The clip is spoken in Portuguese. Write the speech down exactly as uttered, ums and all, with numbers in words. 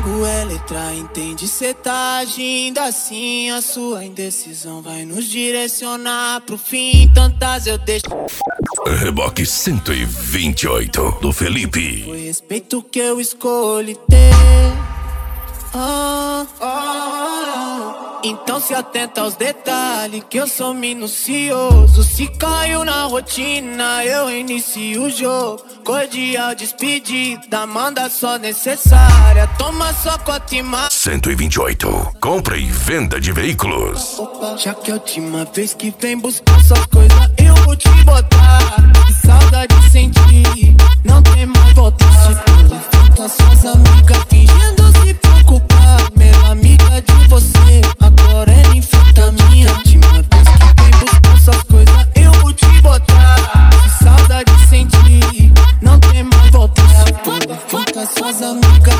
comigo é letra, entende? Cê tá agindo assim, a sua indecisão vai nos direcionar pro fim. Tantas eu deixo. Reboque cento e vinte e oito do Felipe. Foi respeito que eu escolhi ter. Ah, ah, ah. Então se atenta aos detalhes, que eu sou minucioso. Se caiu na rotina, eu inicio o jogo. Cordial despedida, manda só necessária. Toma só cota e mais. cento e vinte e oito. Compra e venda de veículos. Opa, já que é a última vez que vem buscar suas coisas, eu vou te botar. Que saudade sentir, não tem mais volta. Se conta suas amigas fingindo se preocupar. Melhor amiga de você, agora ela enfrenta minha. Última vez que vem buscar suas coisas, eu vou te botar. Que saudade sentir, não tem mais volta. Se conta suas amigas